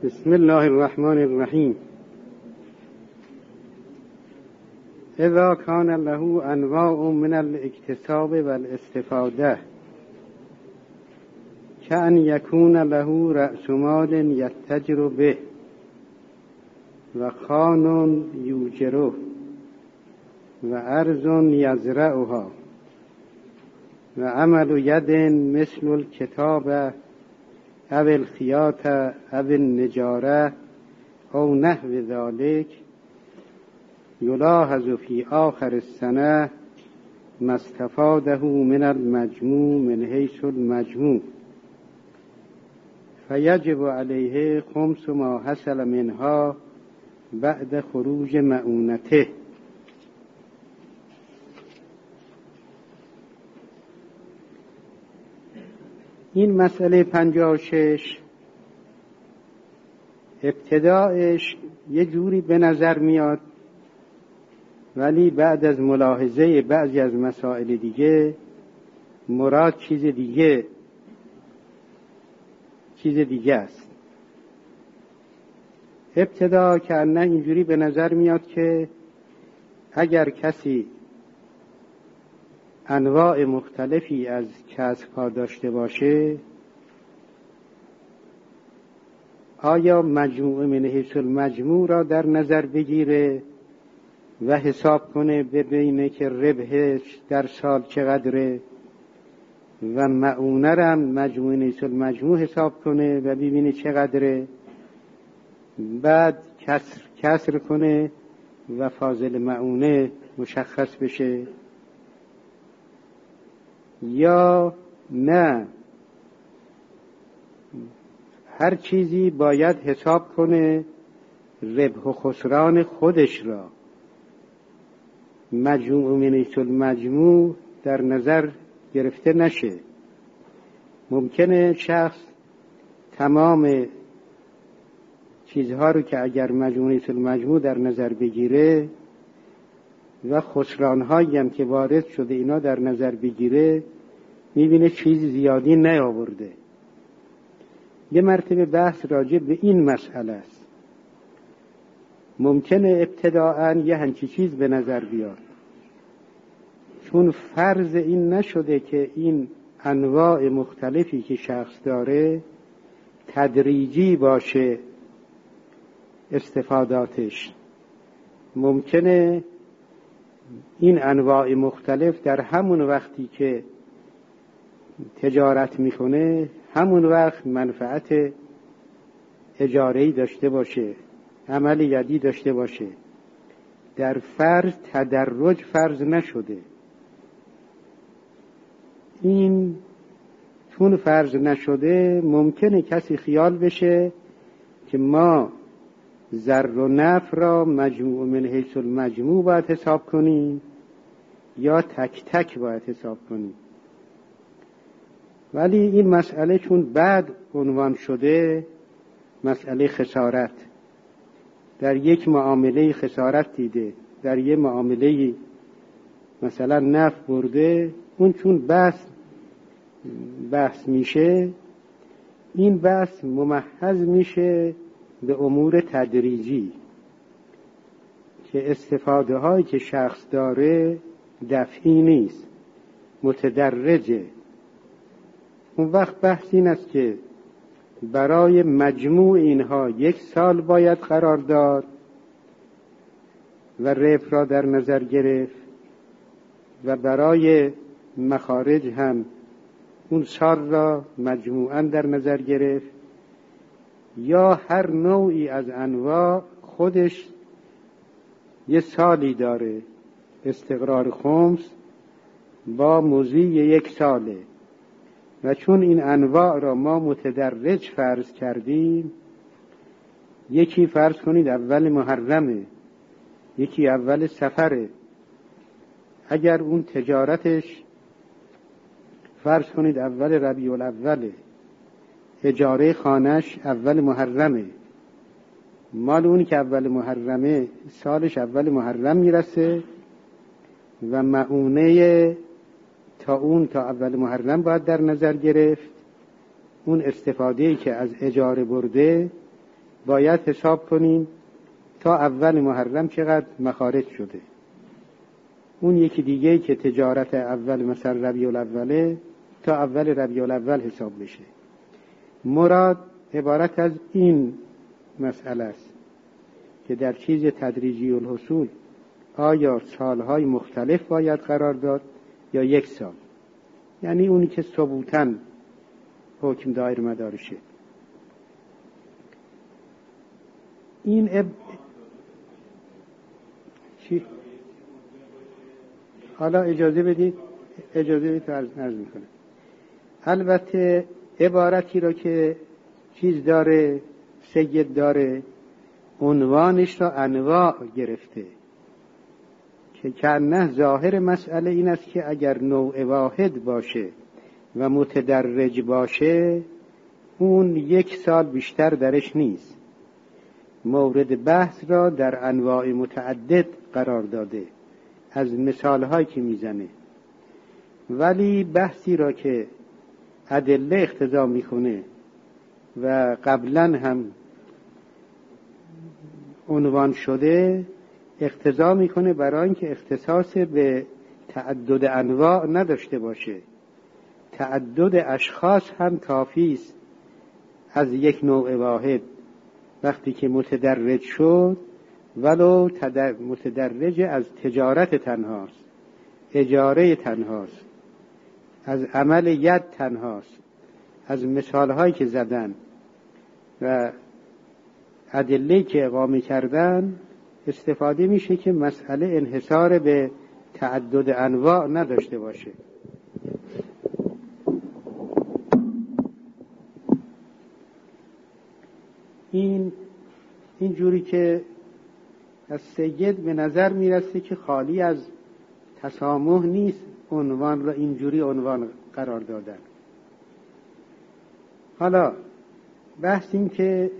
بسم الله الرحمن الرحیم. اذا کان له انواع من الاکتساب والاستفاده کأن یکون له رأس مال یتجر به و خان یوجره و ارض یزرعها و عمل ید مثل الکتاب او الخیاط او النجاره او نحو ذلك یلاحظ فی آخر السنه ما استفاده من المجموع من حیث المجموع فیجب علیه خمس ما حصل منها بعد خروج مؤونته. این مسئله 56 ابتدایش یه جوری به نظر میاد، ولی بعد از ملاحظه بعضی از مسائل دیگه مراد چیز دیگه است. ابتدا که نه اینجوری به نظر میاد که اگر کسی انواع مختلفی از کسب‌ها داشته باشه، آیا مجموع من حیث المجموع را در نظر بگیره و حساب کنه ببینه که ربحش در سال چقدره و مؤونه را مجموع من حیث المجموع حساب کنه و ببینه چقدره، بعد کسر کنه و فاضل مؤونه مشخص بشه، یا نه هر چیزی باید حساب کنه ربح و خسران خودش را، مجموع من حیث المجموع در نظر گرفته نشه. ممکنه شخص تمام چیزها رو که اگر مجموع من حیث المجموع در نظر بگیره و خسران‌هایی هم که وارد شده اینا در نظر بگیره، می‌بینه چیز زیادی نیاورده. یه مرتبه بحث راجع به این مسئله است. ممکنه ابتداءً یه همچی چیز به نظر بیاد، چون فرض این نشده که این انواع مختلفی که شخص داره تدریجی باشه استفاداتش. ممکنه این انواع مختلف در همون وقتی که تجارت میکنه همون وقت منفعت اجاره‌ای داشته باشه، عمل یدی داشته باشه. در فرض تدرج فرض نشده. این چون فرض نشده ممکنه کسی خیال بشه که ما ضر و نفع را مجموع من حیث المجموع باید حساب کنیم یا تک تک باید حساب کنیم. ولی این مسئله چون بعد عنوان شده، مسئله خسارت، در یک معامله خسارت دیده، در یک معامله مثلا نفع برده، اون چون بحث میشه، این بحث ممحض میشه به امور تدریجی که استفاده هایی که شخص داره دفعی نیست، متدرجه. اون وقت بحث این است که برای مجموع اینها 1 سال باید قرار داد و ربح را در نظر گرفت و برای مخارج هم اون سال را مجموعاً در نظر گرفت، یا هر نوعی از انواع خودش 1 سالی داره، استقرار خمس با مضی 1 ساله. و چون این انواع را ما متدرج فرض کردیم، یکی فرض کنید اول محرمه، یکی اول سفره، اگر اون تجارتش فرض کنید اول ربیع الاوله، اجاره خانش اول محرمه، مال اونی که اول محرمه سالش اول محرم میرسه و مؤونه تا اول محرم باید در نظر گرفت. اون استفاده‌ای که از اجاره برده باید حساب کنیم تا اول محرم چقدر مخارج شده. اون یکی دیگه که تجارت اول مثلا ربیع الاوله تا اول ربیع الاول حساب بشه. مراد عبارت از این مسئله است که در چیز تدریجی الحصول آیا سالهای مختلف باید قرار داد یا یک سال، یعنی اونی که ثبوتاً حکم دایر مدارشه. این چی؟ حالا اجازه بدید عرض میکنم. البته عبارتی را که چیز داره، سید داره، عنوانش را انواع گرفته که کنه ظاهر مسئله این است که اگر نوع واحد باشه و متدرج باشه اون یک سال بیشتر درش نیست. مورد بحث را در انواع متعدد قرار داده از مثالهایی که میزنه، ولی بحثی را که ادله اقتضا میکنه و قبلا هم عنوان شده اقتضا میکنه برای اینکه اختصاص به تعدد انواع نداشته باشه. تعدد اشخاص هم کافی است از یک نوع واحد وقتی که متدرج شد، ولو متدرج از تجارت تنهاست، اجاره تنهاست، از عمل ید تنهاست، از مثالهایی که زدن و ادله‌ای که اقامه کردن استفاده میشه که مسئله انحصار به تعدد انواع نداشته باشه. این جوری که از سید به نظر میرسه که خالی از تسامح نیست عنوان را اینجوری عنوان قرار دادن. حالا بحث این که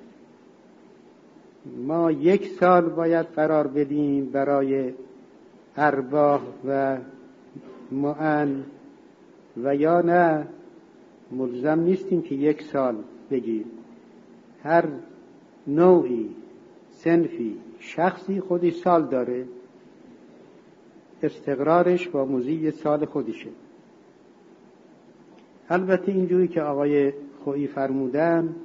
ما یک سال باید قرار بدیم برای ارباح و معن و یا نه ملزم نیستیم که یک سال بگیم. هر نوعی، صنفی، شخصی خودی سال داره، استقرارش با مضی سال خودشه. البته اینجوری که آقای خویی فرمودن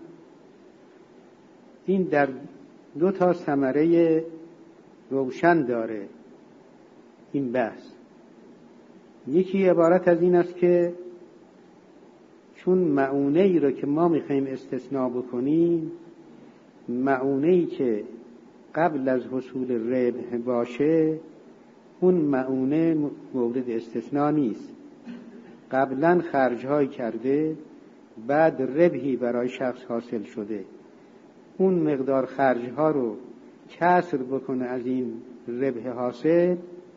این در دو تا ثمره روشن داره این بحث. یکی عبارت از این است که چون معونه ای رو که ما میخوایم استثناء بکنیم، معونه ای که قبل از حصول ربح باشه، اون معونه مورد استثناء نیست. قبلا خرج‌های کرده، بعد ربحی برای شخص حاصل شده، اون مقدار خرج‌ها رو کسر بکنه از این ربح حاصل،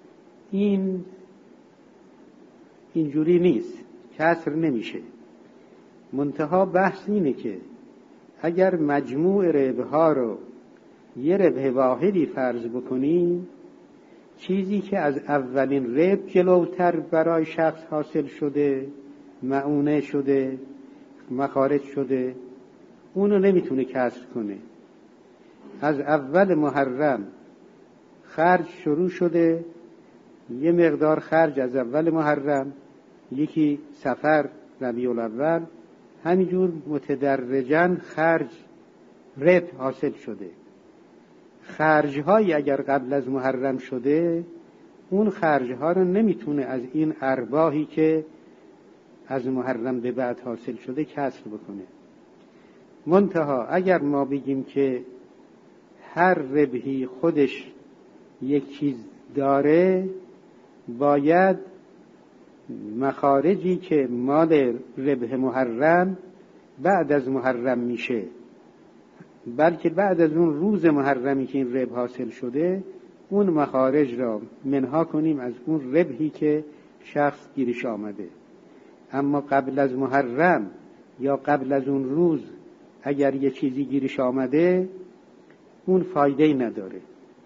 اینجوری نیست، کسر نمیشه. منتها بحث اینه که اگر مجموع ربح‌ها رو یه ربح واحدی فرض بکنیم، چیزی که از اولین ربح جلوتر برای شخص حاصل شده، معونه شده، مخارج شده، اونو نمیتونه کسر کنه. از اول محرم خرج شروع شده، یه مقدار خرج از اول محرم، یکی صفر، ربیع الاول، همینجور متدرجاً خرج ربح حاصل شده. خرج‌هایی اگر قبل از محرم شده، اون خرج‌ها رو نمیتونه از این ارباحی که از محرم به بعد حاصل شده کسر بکنه. منتها اگر ما بگیم که هر ربحی خودش یک چیز داره، باید مخارجی که مال ربح محرم بعد از محرم میشه، بلکه بعد از اون روز محرمی که این ربح حاصل شده، اون مخارج را منها کنیم از اون ربحی که شخص گیرش آمده. اما قبل از محرم یا قبل از اون روز اگر یه چیزی گیرش آمده، اون فایده‌ای نداره.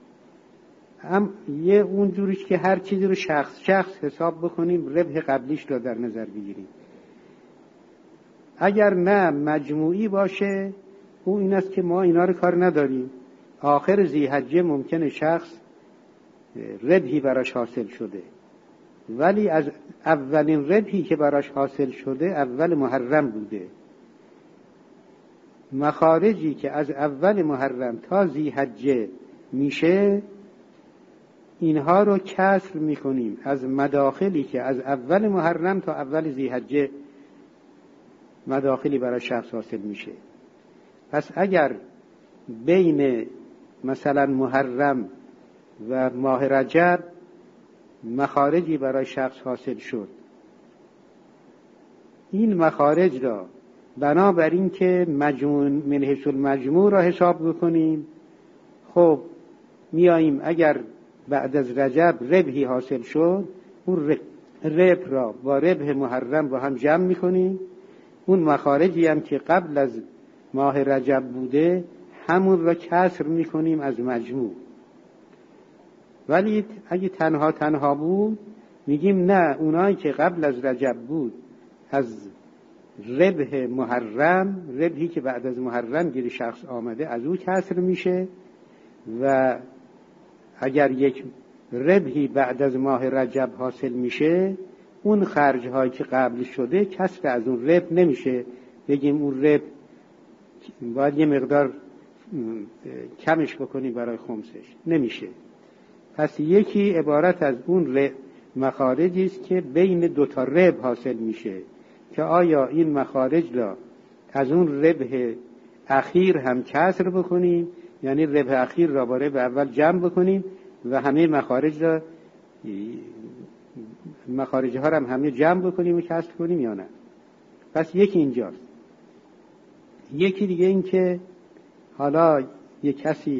یه اونجوریش که هر چیزی رو شخص حساب بکنیم، ربح قبلیش را در نظر بگیریم. اگر نه مجموعی باشه، او این است که ما اینا رو کار نداریم. آخر ذی‌حجه ممکنه شخص ربحی براش حاصل شده، ولی از اولین ربحی که براش حاصل شده اول محرم بوده. مخارجی که از اول محرم تا ذی‌حجه میشه اینها رو کسر میکنیم از مداخلی که از اول محرم تا اول ذی‌حجه مداخلی برای شخص حاصل میشه. پس اگر بین مثلا محرم و ماه رجب مخارجی برای شخص حاصل شد، این مخارج را بنابراین که مجموع من حیث المجموع را حساب بکنیم، خب میاییم اگر بعد از رجب ربحی حاصل شد، اون ربح را با ربح محرم با هم جمع میکنیم. اون مخارجی هم که قبل از ماه رجب بوده همون را کسر میکنیم از مجموع. ولی اگه تنها تنها بود میگیم نه، اونایی که قبل از رجب بود از ربح محرم، ربحی که بعد از محرم گیر شخص آمده، از او کسر میشه. و اگر یک ربحی بعد از ماه رجب حاصل میشه، اون خرج‌هایی که قبل شده کسر از اون ربح نمیشه، بگیم اون ربح باید یه مقدار کمش بکنی برای خمسش، نمیشه. پس یکی عبارت از اون مخارجی است که بین دو تا ربح حاصل میشه، که آیا این مخارج را از اون ربح اخیر هم کسر بکنیم، یعنی ربح اخیر را با ربح اول جمع بکنیم و همه مخارجها را هم همه جمع بکنیم و کسر کنیم یا نه. پس یکی اینجاست. یکی دیگه این که حالا یک کسی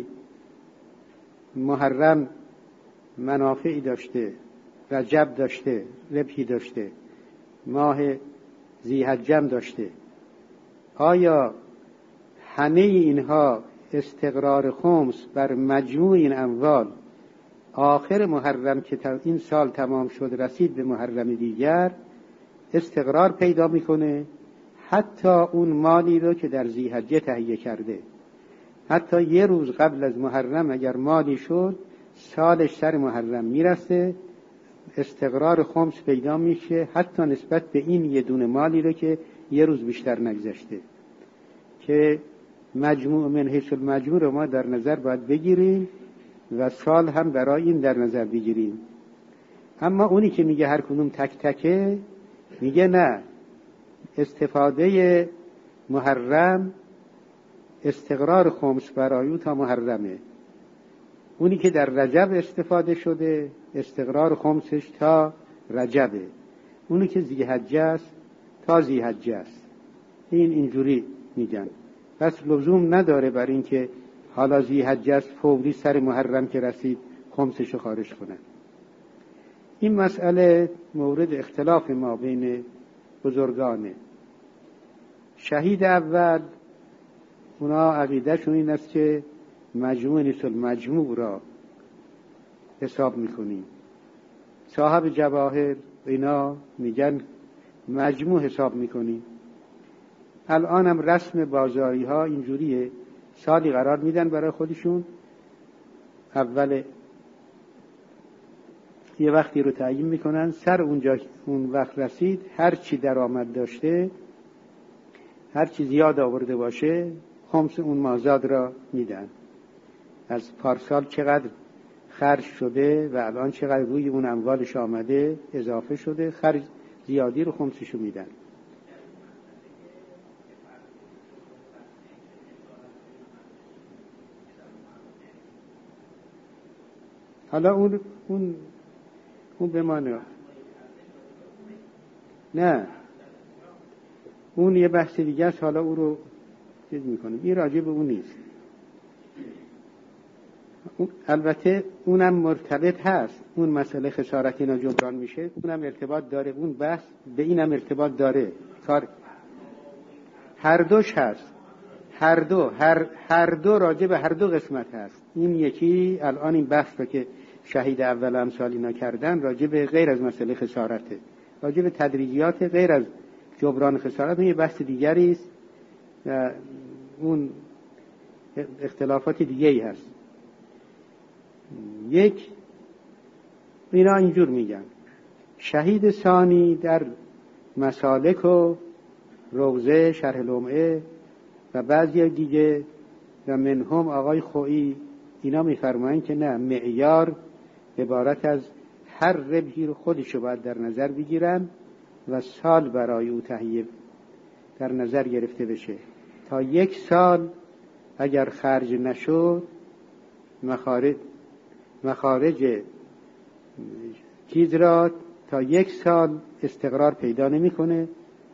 محرم منافعی داشته، رجب داشته، ربحی داشته، ماه ذی‌حجه داشته، آیا همه اینها استقرار خمس بر مجموع این اموال آخر محرم که این سال تمام شد رسید به محرم دیگر استقرار پیدا میکنه؟ حتی اون مالی رو که در ذی‌حجه تهیه کرده، حتی یه روز قبل از محرم اگر مالی شد، سالش سر محرم میرسه، استقرار خمس پیدا میشه، حتی نسبت به این یه دونه مالی رو که یه روز بیشتر نگذشته. که مجموع من حیث المجموع رو ما در نظر باید بگیریم و سال هم برای این در نظر بگیریم. اما اونی که میگه هر کدوم تک تکه، میگه نه، استفاده محرم استقرار خمس برای او تا محرمه. اونی که در رجب استفاده شده استقرار خمسش تا رجبه. اونی که ذی‌حجه است تا ذی‌حجه است. اینجوری میگن. پس لزوم نداره بر این که حالا ذی‌حجه است فوری سر محرم که رسید خمسشو خارج کنن. این مسئله مورد اختلاف ما بین بزرگانه. شهید اول اونا عقیدهشون این است که مجموع نیست، مجموع را حساب میکنیم. صاحب جواهر اینا میگن مجموع حساب میکنیم. الان هم رسم بازاری ها اینجوریه، سالی قرار میدن برای خودشون، اول یه وقتی رو تعیین میکنن، سر اونجا اون وقت رسید هر چی درآمد داشته، هر چی زیاد آورده باشه خمس اون مازاد را میدن. از پارسال چقدر خرج شده و الان چقدر روی اون اموالش آمده اضافه شده، خرج زیادی رو خمسشو میدن. حالا اون بمانه، نه اون یه بحث دیگه است، حالا او رو چیز میکنیم، این راجع به اون نیست. البته اونم مرتبط هست، اون مسئله خسارت اینا جبران میشه، اونم ارتباط داره، اون بحث به اینم ارتباط داره. کار هر دوش هست، هر دو راجع به هر دو قسمت هست. این یکی الان این بحث رو که شهید اول امثال اینا کردن راجع به غیر از مسئله خسارته، راجع به تدریجیات غیر از جبران خسارت، اون یه بحث دیگری است. اون اختلافات دیگه ای هست. یک، اینا اینجور میگن شهید ثانی در مسالک و روضه شرح لمعه و بعضی دیگه و منهم آقای خویی اینا میفرمایند که نه، معیار عبارت از هر ربحی رو خودشو باید در نظر بگیرن و سال برای او تهیه در نظر گرفته بشه. تا 1 سال اگر خرج نشد مخارج چیز را تا 1 سال استقرار پیدا نمیکنه.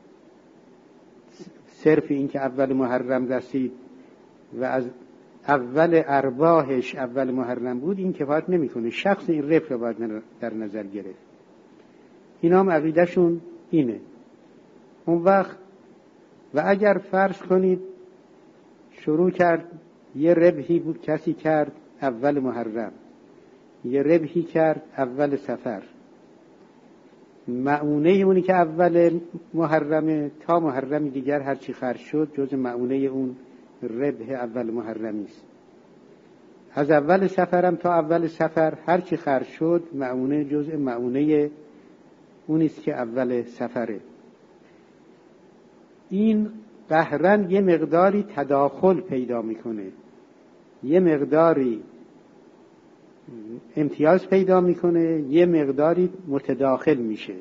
صرف این که اول محرم رسید و از اول ارباحش اول محرم بود این کفایت نمیکنه، شخص این ربح را باید در نظر گرفت. اینا هم عقیدهشون اینه. اون وقت و اگر فرض کنید شروع کرد یه ربحی بود کسی کرد اول محرم، یه ربحی کرد اول صفر، مؤونه اونی که اول محرمه تا محرم دیگر هر چی خرج شد جز مؤونه اون ربح اول محرمی است. از اول سفرم تا اول سفر هر چی خرج شد مؤونه جز مؤونه اونی است که اول سفره. این قهرن یه مقداری تداخل پیدا میکنه، یه مقداری امتیاز پیدا میکنه، یه مقداری متداخل میشه.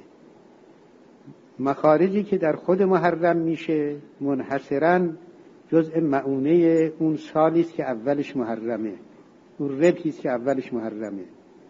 مخارجی که در خود محرم میشه منحصراً جزء مؤونه اون سالی است که اولش محرمه، اون ربحی است که اولش محرمه.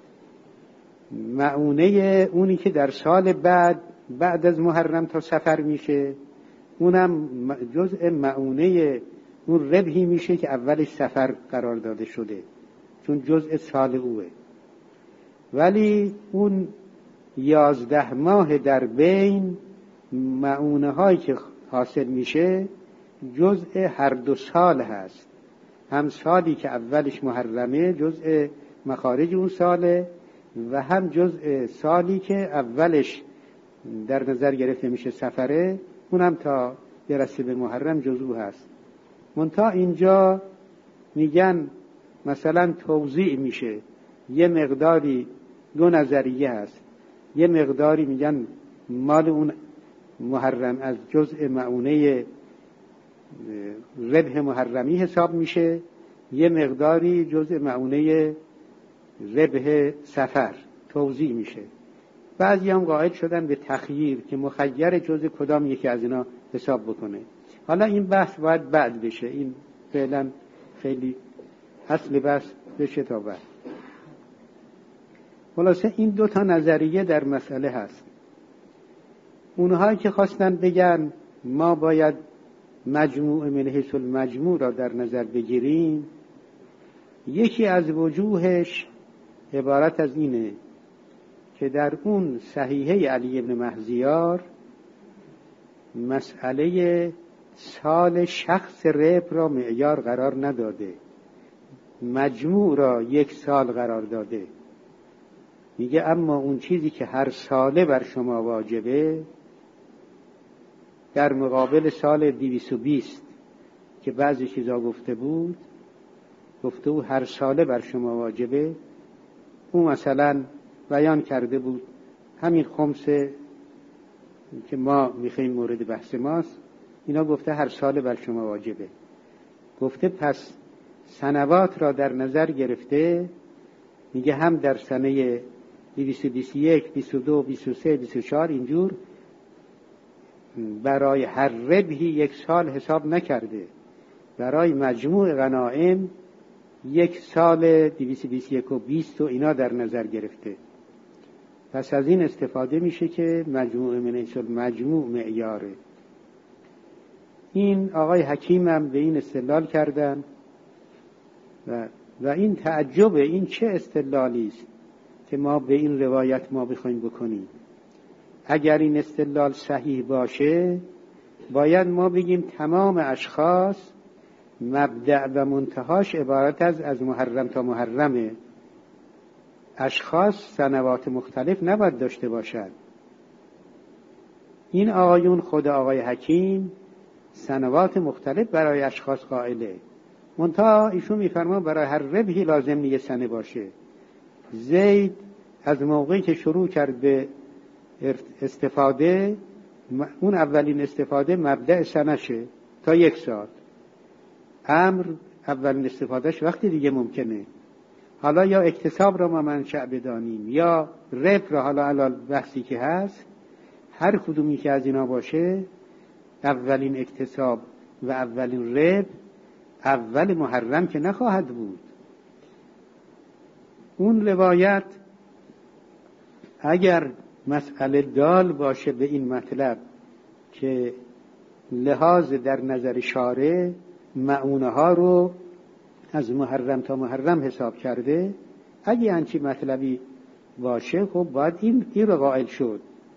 مؤونه اونی که در سال بعد از محرم تا سفر میشه اونم جزء مؤونه اون ربحی میشه که اولش سفر قرار داده شده چون جزء سال اوه. ولی اون 11 ماه در بین مؤونه هایی که حاصل میشه جزء هر 2 سال هست، هم سالی که اولش محرمه جزء مخارج اون ساله و هم جزء سالی که اولش در نظر گرفته میشه سفره، اونم تا برسه به محرم جزء هست. منتها اینجا میگن مثلا توزیع میشه، یه مقداری 2 نظریه هست، یه مقداری میگن مال اون محرم از جزء مؤونه ربح محرمی حساب میشه، یه مقداری جزء مؤونه ربح سفر توزیع میشه. بعضی هم قائل شدن به تخییر که مخیر جزء کدام یکی از اینا حساب بکنه. حالا این بحث باید بعد بشه، این فعلا خیلی اصل بحث بشه تا بعد. خلاصه این 2 نظریه در مسئله هست. اونهایی که خواستن بگن ما باید مجموع من حیث المجموع را در نظر بگیریم، یکی از وجوهش عبارت از اینه که در اون صحیحه علی ابن مهزیار مسئله سال شخص ربح را معیار قرار نداده، مجموع را 1 سال قرار داده. میگه اما اون چیزی که هر ساله بر شما واجبه در مقابل سال 220 که بعضی چیزا گفته بود هر ساله بر شما واجبه، اون مثلا بیان کرده بود همین خمسه که ما میخوایم مورد بحث ماست، اینا گفته هر ساله بر شما واجبه. گفته پس سنوات را در نظر گرفته، میگه هم در سنه 221 22 23 24 اینجور برای هر ربحی 1 سال حساب نکرده، برای مجموع غنائم 1 سال 221 و 20 و اینا در نظر گرفته. پس از این استفاده میشه که مجموع من حیث المجموع معیاره. این آقای حکیم هم به این استدلال کردن و این تعجب، این چه استدلالی است که ما به این روایت ما بخوایم بکنیم. اگر این استدلال صحیح باشه باید ما بگیم تمام اشخاص مبدأ و منتهاش عبارت از محرم تا محرمه. اشخاص سنوات مختلف نباید داشته باشد. این آقایون خود آقای حکیم سنوات مختلف برای اشخاص قائله. منتها ایشون میفرما برای هر ربحی لازم نیست سنه باشه. زید از موقعی که شروع کرد به استفاده، اون اولین استفاده مبدأ سنشه تا 1 سال. امر اولین استفادهش وقتی دیگه ممکنه. حالا یا اکتساب را ما منشأ بدانیم یا ربح را، حالا علال بحثی که هست، هر کدومی که از اینا باشه، اولین اکتساب و اولین ربح اول محرم که نخواهد بود. اون روایت اگر مسئله دال باشه به این مطلب که لحاظ در نظر شارع معونه ها رو از محرم تا محرم حساب کرده، اگه همچی مطلبی باشه خب باید این رو قائل شد.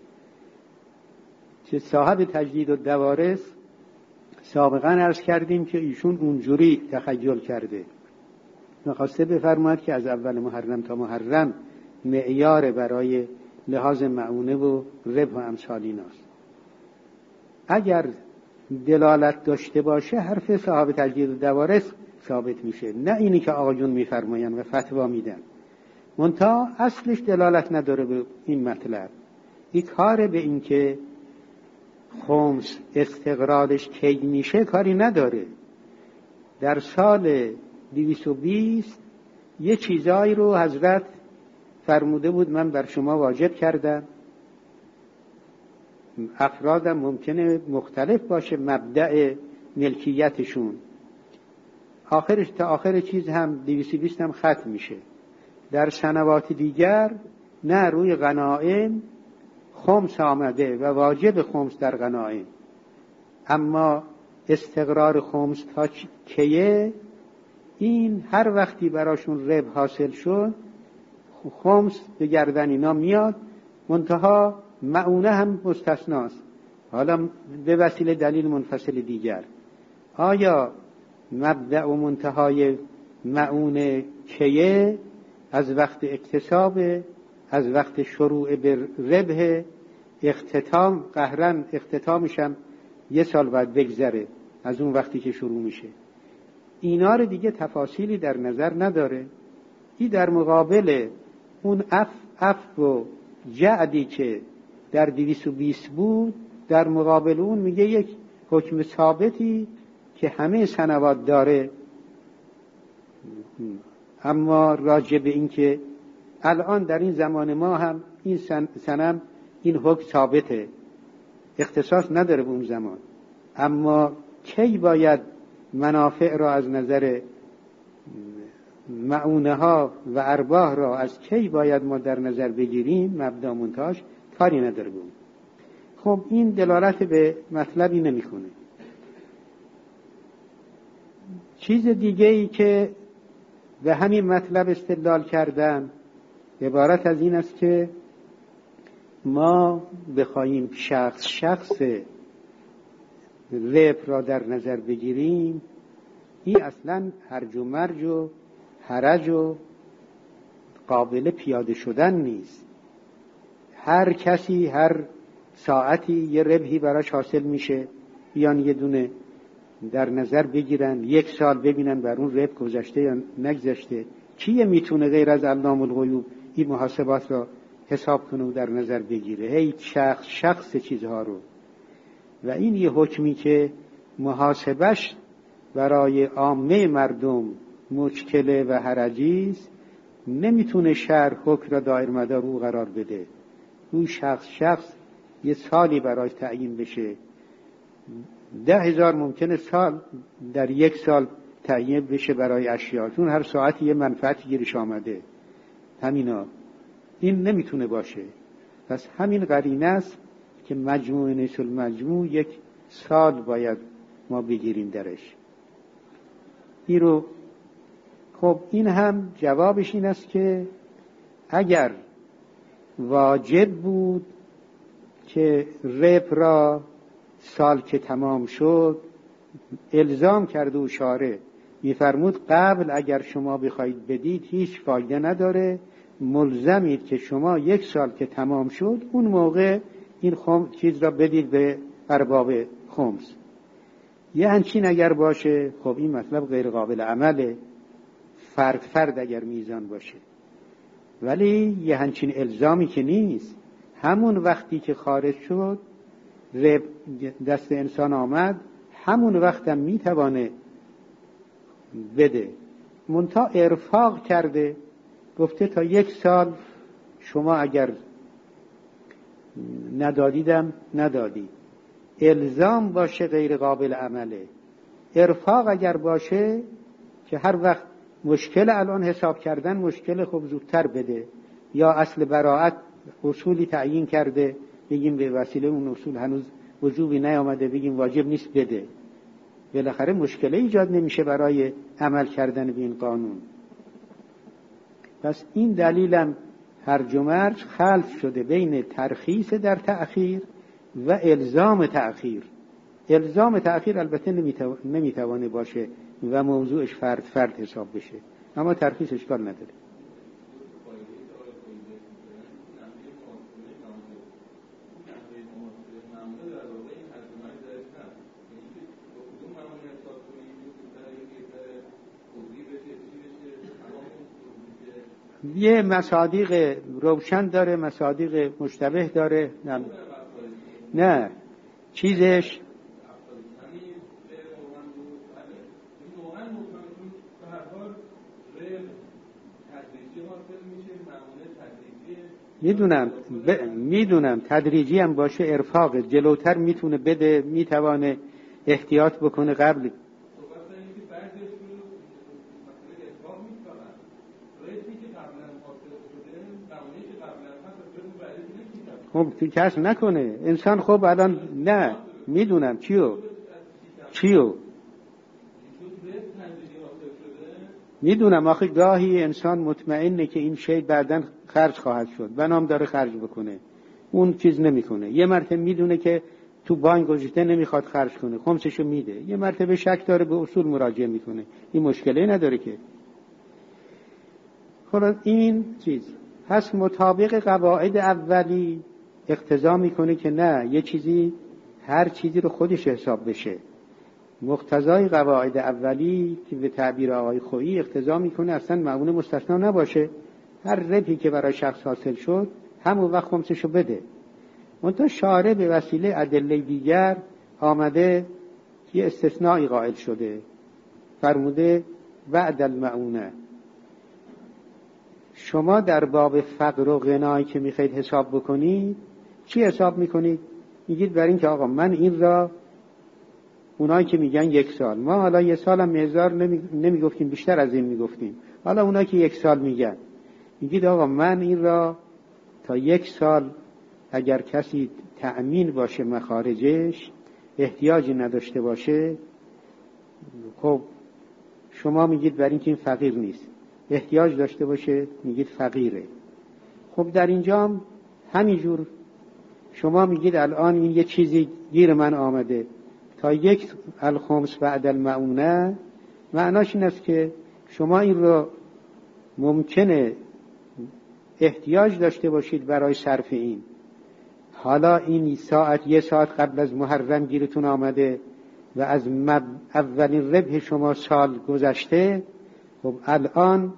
که صاحب تجدید الدوارث سابقا عرض کردیم که ایشون اونجوری تخیل کرده، می‌خواسته بفرماید که از اول محرم تا محرم معیار برای لحاظ معونه و ربح و امثال ایناست. اگر دلالت داشته باشه حرف صاحب تجدید الدوارث ثابت میشه، نه اینی که آقایون میفرماین و فتوا میدن. منتها اصلش دلالت نداره به این مطلب. این کار به این که خمس استقرارش کی میشه کاری نداره. در سال 220 یه چیزایی رو حضرت فرموده بود من بر شما واجب کردم. افرادم ممکنه مختلف باشه مبدأ ملکیتشون، آخرش تا آخر چیز هم 220 هم ختم میشه. در سنوات دیگر نه روی غنائم خمس آمده و واجب خمس در غنائم، اما استقرار خمس تا کیه؟ این هر وقتی براشون ربح حاصل شد خمس به گردن اینا میاد، منتها معونه هم مستثناست. حالا به وسیله دلیل منفصل دیگر. آیا مبدأ و منتهای معونه کیه؟ از وقت اکتساب، از وقت شروع به ربح، اختتام قهرن اختتامش هم 1 سال باید بگذره از اون وقتی که شروع میشه. اینا رو دیگه تفاصیلی در نظر نداره. این در مقابل اون اف و جعدی که در 220 بود، در مقابل اون میگه یک حکم ثابتی که همه سنوات داره. اما راجع به این که الان در این زمان ما هم این سنم این حکم ثابته، اختصاص نداره به اون زمان. اما کی باید منافع را از نظر معونه ها و ارباح را از کی باید ما در نظر بگیریم، مبدا منتهاش کاری نداره بود. خب این دلالت به مطلبی نمیکنه. چیز دیگه ای که به همین مطلب استدلال کردن عبارت از این است که ما بخواهیم شخص ربح را در نظر بگیریم، این اصلا هرج و مرج و حرج و قابل پیاده شدن نیست. هر کسی هر ساعتی یه ربحی براش حاصل میشه، بیان یه دونه در نظر بگیرن، 1 سال ببینن بر اون ربح گذشته یا نگذشته. کیه میتونه غیر از علام الغیوب این محاسبات را حساب کنه و در نظر بگیره؟ هی شخص چیزها رو. و این یه حکمی که محاسبش برای عامه مردم مشکله و حرجی است، نمیتونه شرع حکم را دایر مدار او قرار بده. اون شخص یه سالی برای تعیین بشه، 10,000 ممکنه سال در 1 سال تعیین بشه برای اشیاء، چون هر ساعتی یه منفعتی گیرش آمده. همینا این نمیتونه باشه. پس همین قرینه است که مجموع نیس المجموع 1 سال باید ما بگیریم درش. این رو خب این هم جوابش این است که اگر واجب بود که ربح را سال که تمام شد الزام کرده و شارع میفرمود قبل اگر شما بخواید بدید هیچ فایده نداره، ملزمید که شما 1 سال که تمام شد اون موقع این چیز را بدید به ارباب خمس. یه همچین اگر باشه خب این مطلب غیر قابل عمله، فرد اگر میزان باشه. ولی یه همچین الزامی که نیست. همون وقتی که خارج شد رب دست انسان آمد، همون وقت هم میتوانه بده. منتها ارفاق کرده، گفته تا 1 سال شما اگر ندادیدم ندادی. الزام باشه غیر قابل عمله. ارفاق اگر باشه که هر وقت مشکل الان حساب کردن مشکل خوب زودتر بده، یا اصل براءت اصولی تعیین کرده بگیم به وسیله اون اصول هنوز وجوبی نیامده بگیم واجب نیست بده، بالاخره مشکل ایجاد نمیشه برای عمل کردن به این قانون. پس این دلیلم هرج و مرج خلط شده بین ترخیص در تأخیر و الزام تأخیر. الزام تأخیر البته نمیتوانه باشه و موضوعش فرد حساب بشه، اما ترخیص اشکال نداره. یه مصادیق روشن داره، مصادیق مشتبه داره. نه چیزش میدونم تدریجی هم باشه ارفاق جلوتر میتونه بده، میتوانه احتیاط بکنه قبل. خب کس نکنه انسان. خب الان نه میدونم چیو میدونم. آخه گاهی انسان مطمئنه که این شی بعداً خرج خواهد شد، بنام داره خرج بکنه، اون چیز نمیکنه. یه مرتبه میدونه که تو بانک گذاشته نمیخواد خرج کنه، خمسشو میده. یه مرتبه شک داره به اصول مراجعه میکنه، این مشکلی نداره که. خلاص این چیز هست مطابق قواعد اولی اقتضا میکنه که نه، یه چیزی هر چیزی رو خودش حساب بشه. مقتضای قواعد اولی که به تعبیر آقای خویی اقتضا میکنه اصلا معون مستثنا نباشه، هر ربحی که برای شخص حاصل شد همون وقت خمسشو بده. منتها شارع به وسیله ادله دیگر آمده یه استثنایی قائل شده، فرموده بعد المعونه. شما در باب فقر و غنایی که میخواید حساب بکنید چی حساب میکنید؟ میگید برای این که آقا من این را، اونایی که میگن 1 سال، ما حالا 1 سال هم هزار نمیگفتیم، بیشتر از این میگفتیم. حالا اونایی که 1 سال میگن، میگید آقا من این را تا 1 سال اگر کسی تأمین باشه مخارجش، احتیاجی نداشته باشه، خب شما میگید برای اینکه این فقیر نیست، احتیاج داشته باشه میگید فقیره. خب در اینجا همینجور شما میگید الان این یه چیزی گیر من آمده تا 1 الخمس بعد المعونه، معناش این است که شما این رو ممکنه احتیاج داشته باشید برای صرف این. حالا این ساعت 1 ساعت قبل از محرم گیرتون آمده و از اولین ربح شما سال گذشته. خب الان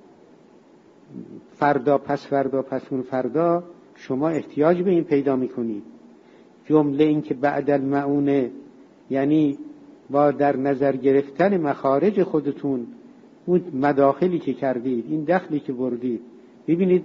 فردا پس اون فردا شما احتیاج به این پیدا میکنید. جمله این که بعد المعونه یعنی با در نظر گرفتن مخارج خودتون، اون مداخلی که کردید، این دخلی که بردید، ببینید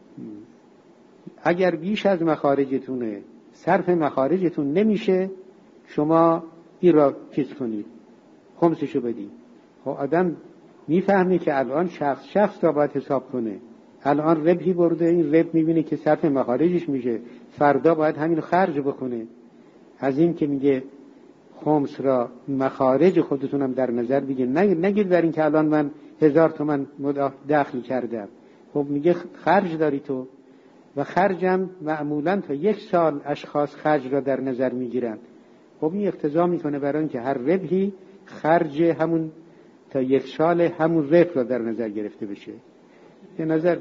اگر بیش از مخارجتونه، صرف مخارجتون نمیشه، شما این را چیز کنید، خمسشو بدید. خب آدم میفهمه که الان شخص را باید حساب کنه. الان ربحی برده، این ربح میبینه که صرف مخارجش میشه، فردا باید همین خرج بکنه. از این که میگه خمس را مخارج خودتونم در نظر بگیر، نگید بر این که الان من 1000 تومان دخل کردم. خب میگه خرج داری تو، و خرجم معمولا تا 1 سال اشخاص خرج را در نظر میگیرن. خب این اقتضا میکنه برای اینکه هر ربحی خرج همون تا 1 سال همون ربح را در نظر گرفته بشه. به نظر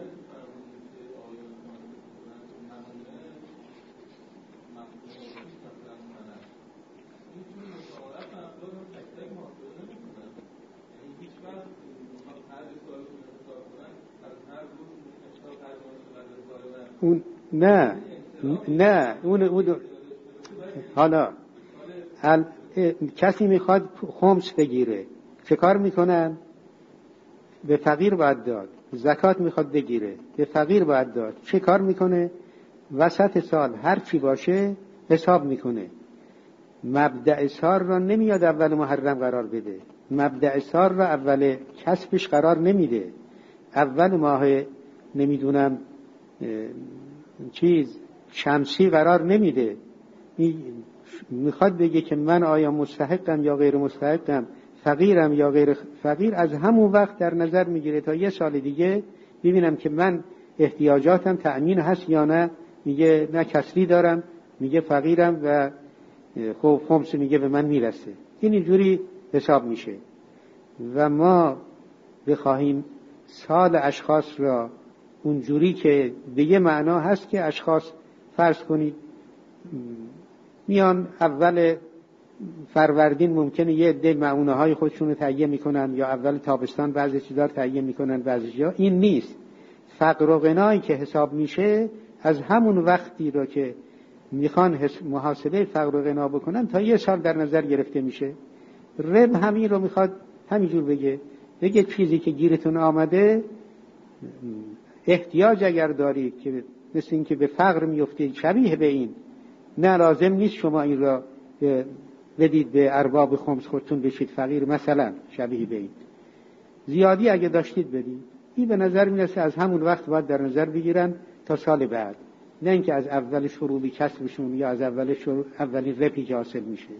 اون نه اون حالا کسی میخواد خمس بگیره، چه کار میکنن؟ به فقیر باید داد. زکات میخواد بگیره، به فقیر باید داد. چه کار میکنه؟ وسط سال هر چی باشه حساب میکنه. مبدأ سال را نمیاد اول محرم قرار بده، مبدأ سال را اول کسبش قرار نمیده، اول ماه نمیدونم شمسی قرار نمیده. میخواد بگه که من آیا مستحقم یا غیر مستحقم، فقیرم یا غیر فقیر، از همون وقت در نظر میگیره تا یه سال دیگه ببینم که من احتیاجاتم تأمین هست یا نه. میگه نه کسری دارم، میگه فقیرم و خب خمس میگه به من میرسه. اینجوری حساب میشه. و ما بخواهیم سال اشخاص را اونجوری که به یه معنا هست که اشخاص فرض کنید میان اول فروردین ممکنه یه عده معونه های خودشون رو تهیه میکنن، یا اول تابستان بعضی چیزا رو تهیه میکنن بعضی جا. این نیست. فقر و غنایی که حساب میشه از همون وقتی رو که میخوان محاسبه فقر و غنا بکنن تا یه سال در نظر گرفته میشه. رب همین رو میخواد همینجور بگه چیزی که گیرتون آمده، احتیاج اگر دارید که مثل این که به فقر میفتید شبیه به این، نه لازم نیست شما این را بدید به ارباب خمس خودتون بشید فقیر، مثلا شبیه به این. زیادی اگه داشتید بدید. این به نظر میرسه از همون وقت باید در نظر بگیرن تا سال بعد، نه اینکه از اول شروع کسبشون یا از اولین ربحی که حاصل میشه.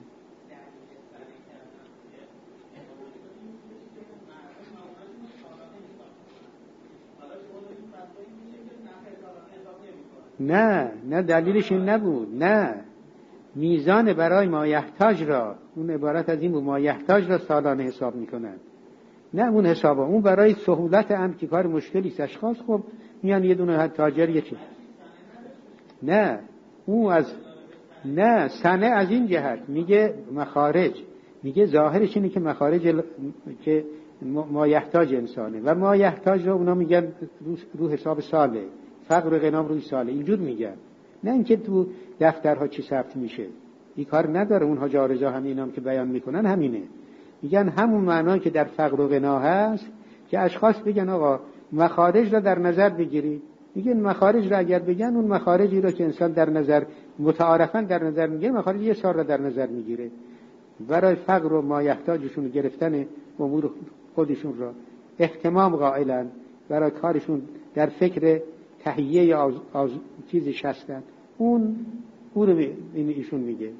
نه دلیلش این نبود. نه، میزان برای مایحتاج را، اون عبارت از این بود، مایحتاج را سالانه حساب میکنن. نه اون حسابا، اون برای سهولت هم که کار مشکلی است. اشخاص خب میان یه دونه تاجر یه چیز. نه اون از نه سنه از این جهت میگه مخارج، میگه ظاهرش اینه که مخارج که مایحتاج انسانه و مایحتاج رو اونا میگن رو حساب ساله، فقر و غنا روی ساله، اینجور میگن. نه اینکه تو دفترها چی ثبت میشه، این کار نداره. اونها جارجا همینام که بیان میکنن همینه. میگن همون معنایی که در فقر و غنا هست که اشخاص بگن آقا مخارج را در نظر بگیرید. میگن مخارج را اگر بگن، اون مخارجی را که انسان در نظر متعارفاً در نظر میگیره، مخارج یه سال را در نظر میگیره برای فقر و مایحتاجشون گرفتن امور خودشون را اهتمام قائلن، برای کارشون در فکر تهیه چیزش هستن. اون رو ایشون میگه.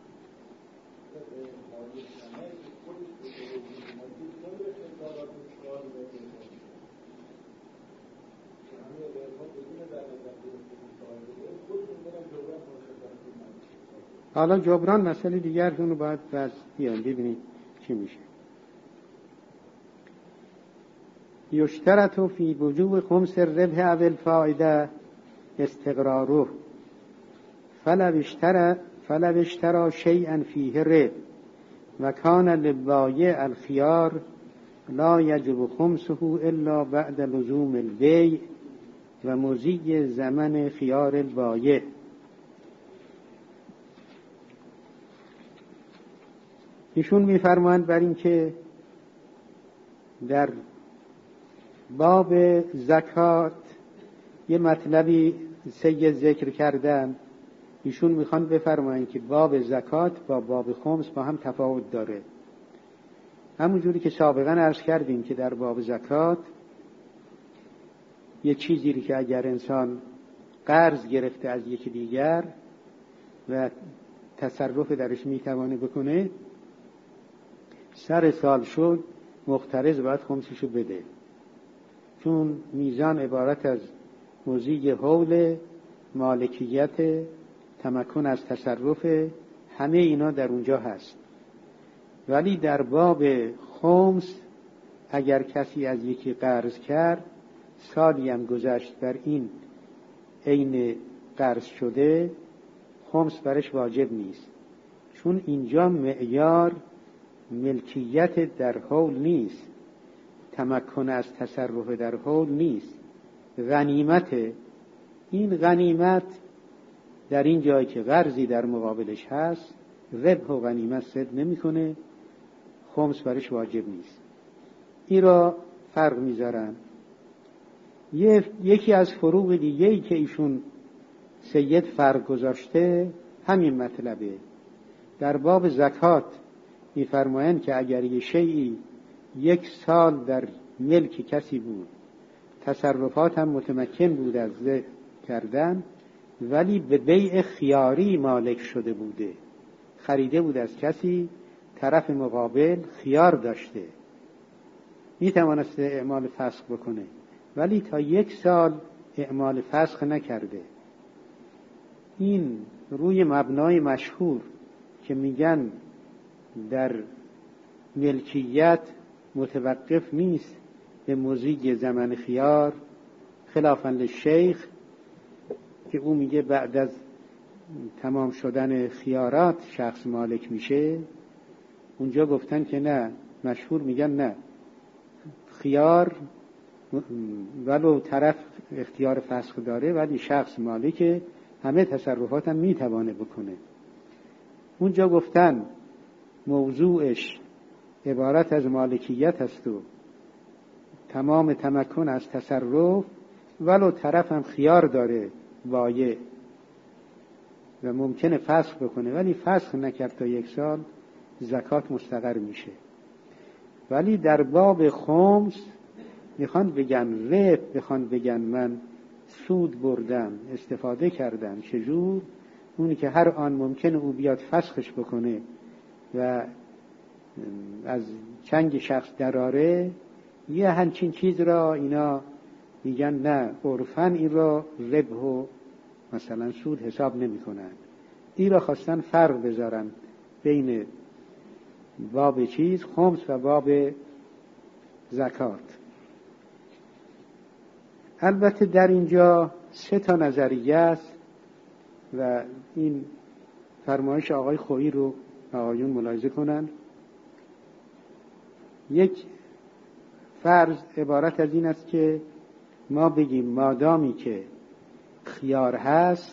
حالا جبران مسئله دیگرشون رو باید بیان ببینید چی میشه. یشترط فی وجوب خمس الربح او الفائده استقراره فلو اشترى شیئا فیه ربح و کان للبایع الخیار لا یجب خمسه الا بعد لزوم البیع و مضی زمن خیار البایع. ایشون میفرمایند بر این که در باب زکات یه مطلبی سید ذکر کردن. ایشون میخوان بفرمایند که باب زکات با باب خمس با هم تفاوت داره. همونجوری که سابقا عرض کردیم که در باب زکات یه چیزی که اگر انسان قرض گرفته از یکی دیگر و تصرف درش میتوانه بکنه، سر سال شد مقترض باید خمسشو بده، چون میزان عبارت از مضی حول، مالکیت، تمکن از تصرف، همه اینا در اونجا هست. ولی در باب خمس اگر کسی از یکی قرض کرد، سالی هم گذشت بر این عین قرض شده، خمس برش واجب نیست، چون اینجا معیار ملکیت در حول نیست، تمکن از تصرف در حول نیست، غنیمت. این غنیمت در این جایی که قرضی در مقابلش هست ربح و غنیمت صد نمیکنه، خمس برش واجب نیست. این را فرق میذارن. یکی از فروق دیگه‌ای که ایشون سید فرق گذاشته همین مطلبه. در باب زکات میفرمایند که اگر یه شیئی 1 سال در ملک کسی بود، تصرفات هم متمکن بود از کردن، ولی به بیع خیاری مالک شده بوده، خریده بود از کسی، طرف مقابل خیار داشته، میتوانست اعمال فسخ بکنه، ولی تا 1 سال اعمال فسخ نکرده. این روی مبنای مشهور که میگن در ملکیت متوقف نیست به مضی زمن خیار، خلافاً للشیخ که او میگه بعد از تمام شدن خیارات شخص مالک میشه. اونجا گفتن که نه، مشهور میگن نه، خیار ولو طرف اختیار فسخ داره ولی شخص مالکه، همه تصرفات هم میتوانه بکنه. اونجا گفتن موضوعش عبارت از مالکیت هست و تمام تمکن از تصرف، ولو طرف هم خیار داره بایع و ممکنه فسخ بکنه، ولی فسخ نکرد تا 1 سال زکات مستقر میشه. ولی در باب خمس میخوان بگن ربح، میخوان بگن من سود بردم، استفاده کردم. چجور؟ اونی که هر آن ممکنه او بیاد فسخش بکنه و از چنگ شخص دراره، یه همچین چیز را اینا میگن نه، عرفاً این را ربح و مثلا سود حساب نمی کنن. این را خواستن فرق بذارن بین باب چیز خمس و باب زکات. البته در اینجا 3 نظریه است و این فرمایش آقای خویی رو آقایون ملاحظه کنن. یک فرض عبارت از این است که ما بگیم مادامی که خیار هست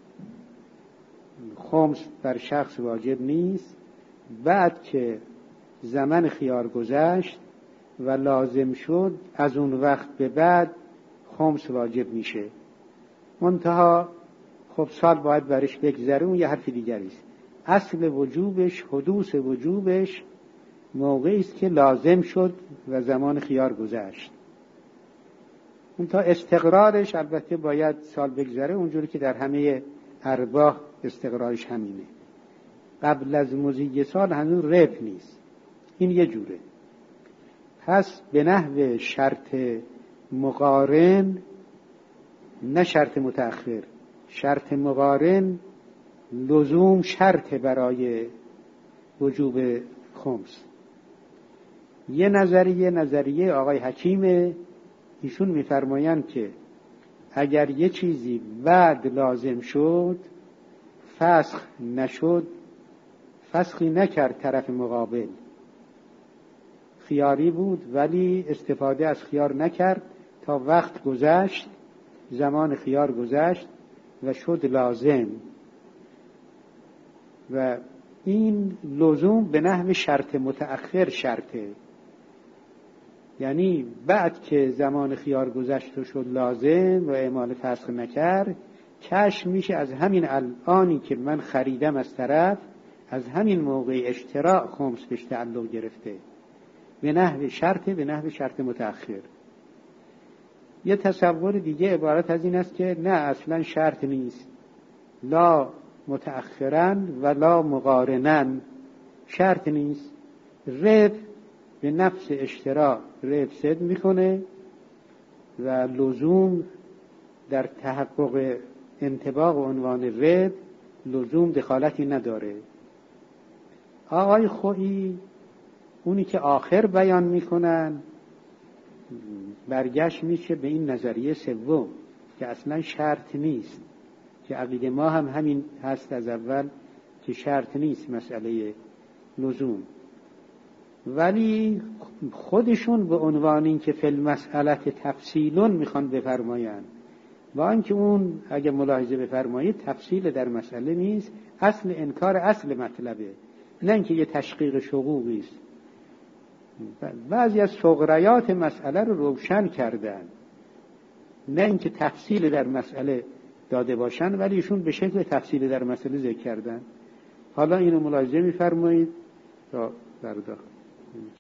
خمس بر شخص واجب نیست، بعد که زمن خیار گذشت و لازم شد از اون وقت به بعد خمس واجب میشه. منتها خب سال باید برش بگذره، اون یه حرف دیگری است. اصل وجوبش، حدوث وجوبش موقعی است که لازم شد و زمان خیار گذشت. منتها استقرارش البته باید سال بگذره، اونجوری که در همه ارباح استقرارش همینه. قبل از مضی سال هنوز ربح نیست. این یه جوره. پس به نحو شرط مقارن، نه شرط متأخر، شرط مقارن لزوم شرط برای وجوب خمس. یه نظریه آقای حکیمه، ایشون میفرمایند که اگر یه چیزی بعد لازم شد فسخ نشد، فسخی نکرد طرف مقابل، خیاری بود ولی استفاده از خیار نکرد تا وقت گذشت، زمان خیار گذشت و شد لازم، و این لزوم به نحو شرط متأخر شرطه، یعنی بعد که زمان خیار گذشت و شد لازم و اعمال فسخ نکرد، کشف میشه از همین الانی که من خریدم از طرف، از همین موقع اشتراء خمس بهش تعلق گرفته، به نحو شرط متأخر. یه تصور دیگه عبارت از این است که نه، اصلا شرط نیست، لا متأخراً و لا مقارناً، شرط نیست. ربح به نفس اشتراء ربح صد میکنه و لزوم در تحقق انطباق عنوان ربح لزوم دخالتی نداره. آقای خویی اونی که آخر بیان میکنن برگشت میشه به این نظریه سوم که اصلا شرط نیست، که عقیده ما هم همین هست از اول که شرط نیست مسئله لزوم، ولی خودشون به عنوان این که فی المسئله تفصیلون میخوان بفرمایند با اینکه اون اگه ملاحظه بفرمایید تفصیل در مسئله نیست، اصل انکار اصل مطلبه، نه اینکه یه تشقیق شقوقی است. بعضی از ثغریات مسئله رو روشن کردن، نه اینکه تفصیل در مسئله داده باشن، ولی ایشون به شکل تفصیل در مسئله ذکر کردن. حالا اینو ملاحظه می‌فرمایید تا در داخل